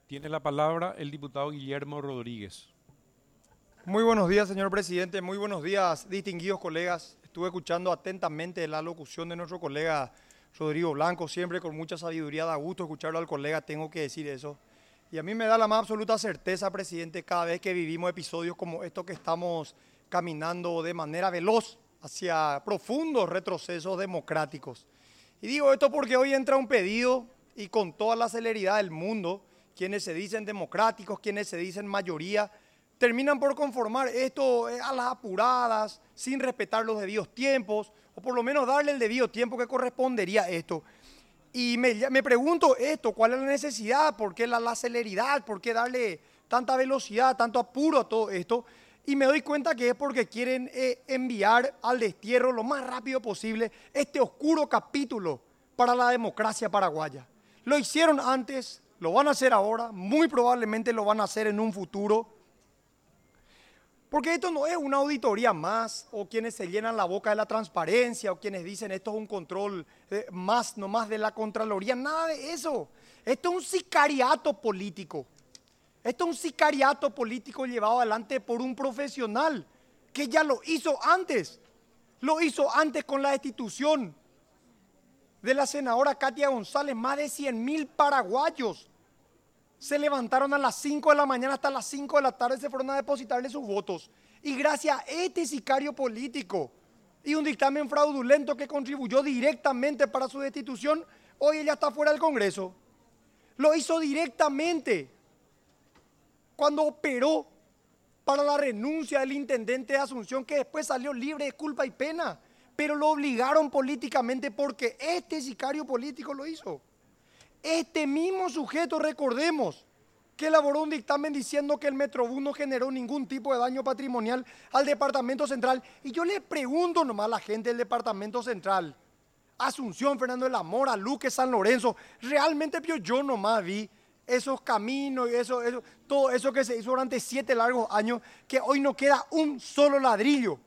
Tiene la palabra el diputado Guillermo Rodríguez. Muy buenos días, señor presidente. Muy buenos días, distinguidos colegas. Estuve escuchando atentamente la locución de nuestro colega Rodrigo Blanco, siempre con mucha sabiduría. Da gusto escucharlo al colega, tengo que decir eso. Y a mí me da la más absoluta certeza, presidente, cada vez que vivimos episodios como estos que estamos caminando de manera veloz hacia profundos retrocesos democráticos. Y digo esto porque hoy entra un pedido y con toda la celeridad del mundo, quienes se dicen democráticos, quienes se dicen mayoría, terminan por conformar esto a las apuradas, sin respetar los debidos tiempos, o por lo menos darle el debido tiempo que correspondería a esto. Y me pregunto esto, ¿cuál es la necesidad? ¿Por qué la celeridad? ¿Por qué darle tanta velocidad, tanto apuro a todo esto? Y me doy cuenta que es porque quieren enviar al destierro lo más rápido posible este oscuro capítulo para la democracia paraguaya. Lo hicieron antes, lo van a hacer ahora, muy probablemente lo van a hacer en un futuro. Porque esto no es una auditoría más, o quienes se llenan la boca de la transparencia, o quienes dicen esto es un control más, no más de la Contraloría, nada de eso. Esto es un sicariato político. Esto es un sicariato político llevado adelante por un profesional que ya lo hizo antes. Lo hizo antes con la destitución de la senadora Katia González. Más de 100.000 paraguayos se levantaron a las 5 de la mañana hasta las 5 de la tarde, se fueron a depositarle sus votos. Y gracias a este sicario político y un dictamen fraudulento que contribuyó directamente para su destitución, hoy ella está fuera del Congreso. Lo hizo directamente cuando operó para la renuncia del intendente de Asunción, que después salió libre de culpa y pena, pero lo obligaron políticamente porque este sicario político lo hizo. Este mismo sujeto, recordemos, que elaboró un dictamen diciendo que el Metrobús no generó ningún tipo de daño patrimonial al Departamento Central. Y yo le pregunto nomás a la gente del Departamento Central, Asunción, Fernando de la Mora, Luque, San Lorenzo, realmente yo nomás vi esos caminos y todo eso que se hizo durante 7 largos años, que hoy no queda un solo ladrillo.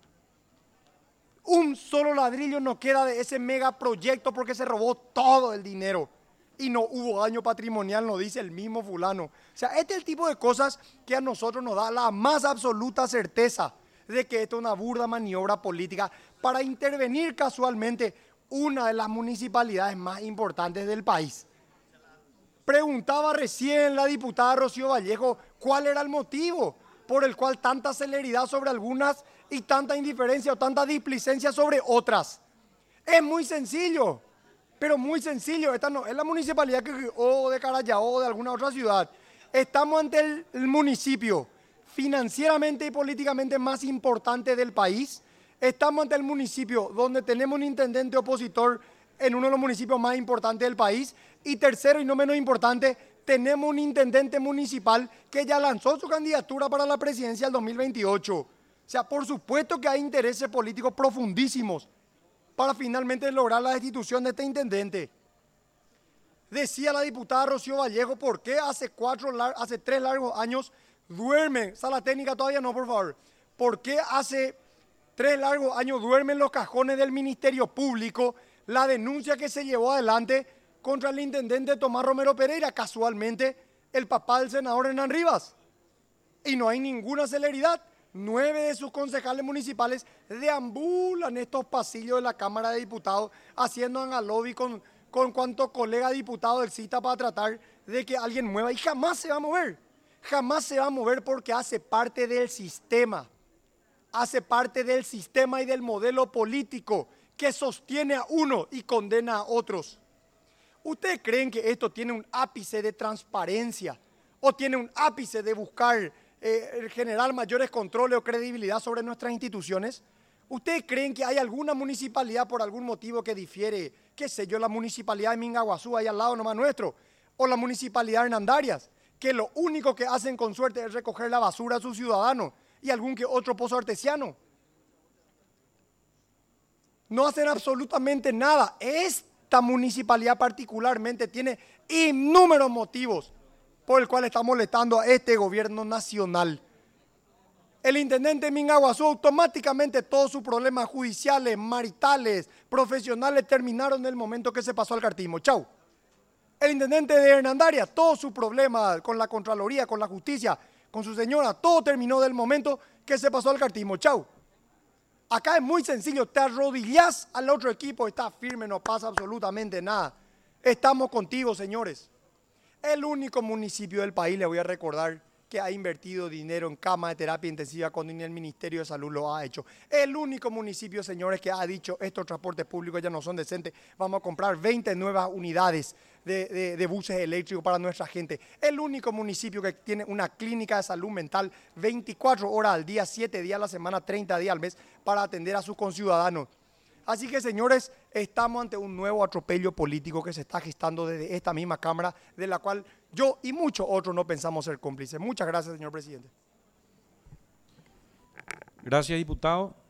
Un solo ladrillo no queda de ese megaproyecto porque se robó todo el dinero. Y no hubo daño patrimonial, nos dice el mismo fulano. O sea, este es el tipo de cosas que a nosotros nos da la más absoluta certeza de que esto es una burda maniobra política para intervenir casualmente una de las municipalidades más importantes del país. Preguntaba recién la diputada Rocío Vallejo cuál era el motivo por el cual tanta celeridad sobre algunas y tanta indiferencia o tanta displicencia sobre otras. Es muy sencillo. Pero muy sencillo, esta no es la municipalidad o de Carayao o de alguna otra ciudad. Estamos ante el municipio financieramente y políticamente más importante del país. Estamos ante el municipio donde tenemos un intendente opositor en uno de los municipios más importantes del país. Y tercero y no menos importante, tenemos un intendente municipal que ya lanzó su candidatura para la presidencia del 2028. O sea, por supuesto que hay intereses políticos profundísimos para finalmente lograr la destitución de este intendente. Decía la diputada Rocío Vallejo, ¿por qué hace 3 largos años duermen? Sala técnica todavía no, por favor. ¿Por qué hace 3 largos años duermen los cajones del Ministerio Público la denuncia que se llevó adelante contra el intendente Tomás Romero Pereira, casualmente el papá del senador Hernán Rivas? Y no hay ninguna celeridad. 9 de sus concejales municipales deambulan estos pasillos de la Cámara de Diputados haciendo lobby con cuanto colega diputado del CITA para tratar de que alguien mueva, y jamás se va a mover. Jamás se va a mover porque hace parte del sistema. Hace parte del sistema y del modelo político que sostiene a uno y condena a otros. ¿Ustedes creen que esto tiene un ápice de transparencia o tiene un ápice de buscar generar mayores controles o credibilidad sobre nuestras instituciones? ¿Ustedes creen que hay alguna municipalidad por algún motivo que difiere, qué sé yo, la municipalidad de Mingaguazú, ahí al lado nomás nuestro, o la municipalidad de Hernandarias, que lo único que hacen con suerte es recoger la basura a sus ciudadanos y algún que otro pozo artesiano? No hacen absolutamente nada. Esta municipalidad particularmente tiene innúmeros motivos por el cual está molestando a este gobierno nacional. El intendente Mingaguazú, automáticamente todos sus problemas judiciales, maritales, profesionales terminaron en el momento que se pasó al cartismo. Chau. El intendente de Hernandaria, todos sus problemas con la Contraloría, con la justicia, con su señora, todo terminó del momento que se pasó al cartismo. Chau. Acá es muy sencillo, te arrodillás al otro equipo, está firme, no pasa absolutamente nada. Estamos contigo, señores. El único municipio del país, le voy a recordar, que ha invertido dinero en camas de terapia intensiva cuando ni el Ministerio de Salud lo ha hecho. El único municipio, señores, que ha dicho estos transportes públicos ya no son decentes, vamos a comprar 20 nuevas unidades de buses eléctricos para nuestra gente. El único municipio que tiene una clínica de salud mental 24 horas al día, 7 días a la semana, 30 días al mes para atender a sus conciudadanos. Así que, señores, estamos ante un nuevo atropello político que se está gestando desde esta misma Cámara, de la cual yo y muchos otros no pensamos ser cómplices. Muchas gracias, señor presidente. Gracias, diputado.